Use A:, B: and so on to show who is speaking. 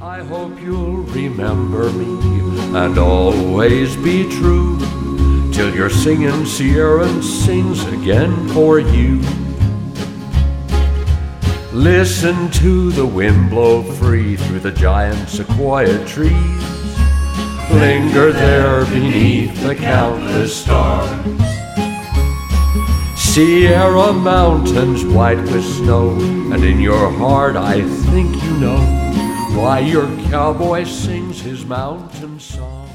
A: I hope you'll remember me and always be true till you're singing Sierra sings again for you. Listen to the wind blow free through the giant sequoia trees. Linger there beneath the countless stars. Sierra mountains white with snow, and in your heart I think you know why your cowboy sings his mountain song.